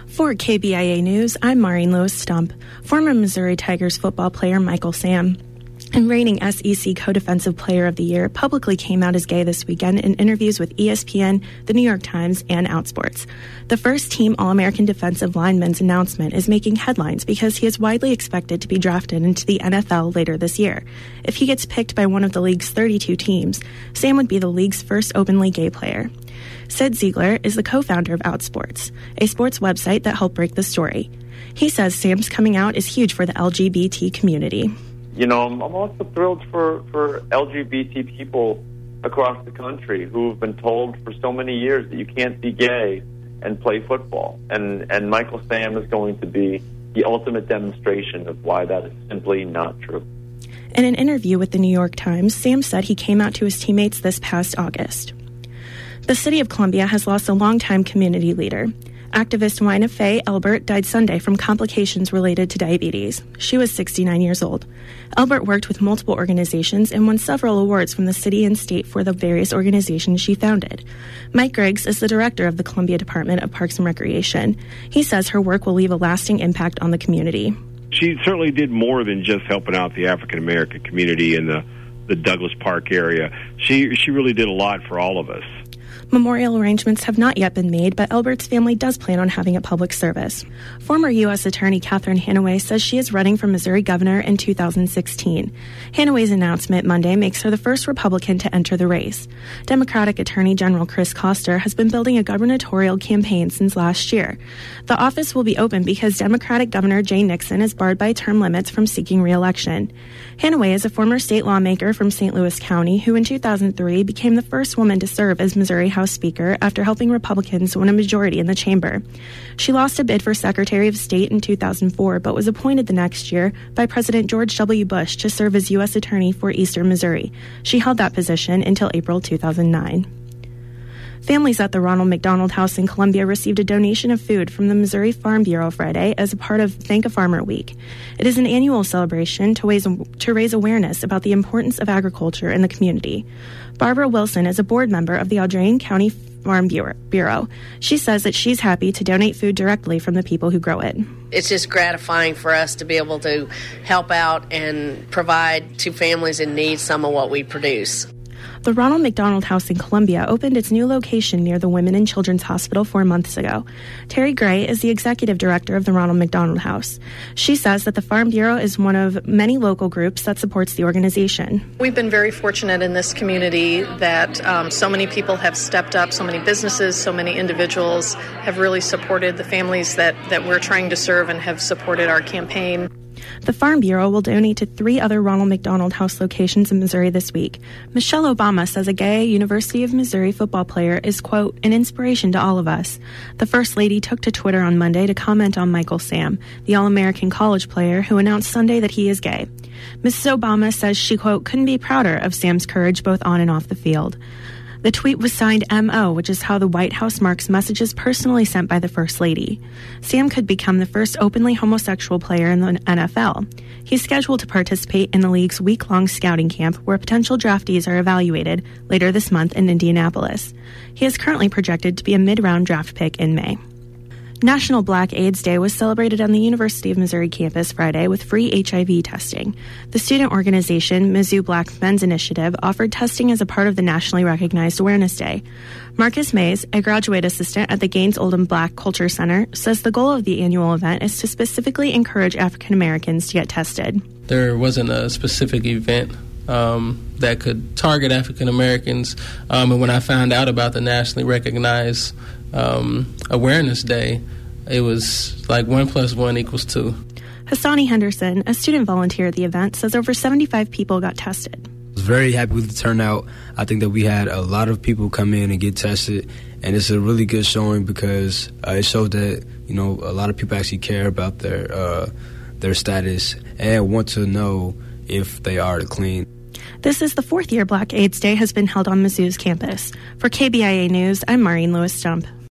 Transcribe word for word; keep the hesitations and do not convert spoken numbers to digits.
For K B I A News, I'm Maureen Lewis-Stump. Former Missouri Tigers football player Michael Sam, and reigning S E C Co-Defensive Player of the Year, publicly came out as gay this weekend in interviews with E S P N, The New York Times, and Outsports. The first-team All-American defensive lineman's announcement is making headlines because he is widely expected to be drafted into the N F L later this year. If he gets picked by one of the league's thirty-two teams, Sam would be the league's first openly gay player. Sid Ziegler is the co-founder of Outsports, a sports website that helped break the story. He says Sam's coming out is huge for the L G B T community. You know, I'm also thrilled for, for L G B T people across the country who have been told for so many years that you can't be gay and play football. And, and Michael Sam is going to be the ultimate demonstration of why that is simply not true. In an interview with the New York Times, Sam said he came out to his teammates this past August. The city of Columbia has lost a longtime community leader. Activist Wina Faye Elbert died Sunday from complications related to diabetes. She was sixty-nine years old. Elbert worked with multiple organizations and won several awards from the city and state for the various organizations she founded. Mike Griggs is the director of the Columbia Department of Parks and Recreation. He says her work will leave a lasting impact on the community. She certainly did more than just helping out the African-American community in the, the Douglas Park area. She, she really did a lot for all of us. Memorial arrangements have not yet been made, but Elbert's family does plan on having a public service. Former U S Attorney Catherine Hanaway says she is running for Missouri governor in two thousand sixteen. Hanaway's announcement Monday makes her the first Republican to enter the race. Democratic Attorney General Chris Koster has been building a gubernatorial campaign since last year. The office will be open because Democratic Governor Jay Nixon is barred by term limits from seeking re-election. Hanaway is a former state lawmaker from Saint Louis County who in two thousand three became the first woman to serve as Missouri House Speaker after helping Republicans win a majority in the chamber. She lost a bid for Secretary of State in two thousand four, but was appointed the next year by President George W. Bush to serve as U S Attorney for Eastern Missouri. She held that position until April two thousand nine. Families at the Ronald McDonald House in Columbia received a donation of food from the Missouri Farm Bureau Friday as a part of Thank a Farmer Week. It is an annual celebration to raise, to raise awareness about the importance of agriculture in the community. Barbara Wilson is a board member of the Audrain County Farm Bureau. She says that she's happy to donate food directly from the people who grow it. It's just gratifying for us to be able to help out and provide to families in need some of what we produce. The Ronald McDonald House in Columbia opened its new location near the Women and Children's Hospital four months ago. Terry Gray is the executive director of the Ronald McDonald House. She says that the Farm Bureau is one of many local groups that supports the organization. We've been very fortunate in this community that um, so many people have stepped up, so many businesses, so many individuals have really supported the families that, that we're trying to serve and have supported our campaign. The Farm Bureau will donate to three other Ronald McDonald House locations in Missouri this week. Michelle Obama says a gay University of Missouri football player is, quote, an inspiration to all of us. The First Lady took to Twitter on Monday to comment on Michael Sam, the All-American college player who announced Sunday that he is gay. Missus Obama says she, quote, couldn't be prouder of Sam's courage both on and off the field. The tweet was signed M O, which is how the White House marks messages personally sent by the First Lady. Sam could become the first openly homosexual player in the N F L. He's scheduled to participate in the league's week-long scouting camp where potential draftees are evaluated later this month in Indianapolis. He is currently projected to be a mid-round draft pick in May. National Black AIDS Day was celebrated on the University of Missouri campus Friday with free H I V testing. The student organization, Mizzou Black Men's Initiative, offered testing as a part of the nationally recognized Awareness Day. Marcus Mays, a graduate assistant at the Gaines Oldham Black Culture Center, says the goal of the annual event is to specifically encourage African Americans to get tested. There wasn't a specific event um, that could target African Americans, um, and when I found out about the nationally recognized Um, Awareness Day, it was like one plus one equals two. Hassani Henderson, a student volunteer at the event, says over seventy-five people got tested. I was very happy with the turnout. I think that we had a lot of people come in and get tested, and it's a really good showing because uh, it showed that, you know, a lot of people actually care about their uh, their status and want to know if they are clean. This is the fourth year Black AIDS Day has been held on Mizzou's campus. For K B I A News, I'm Maureen Lewis-Stump.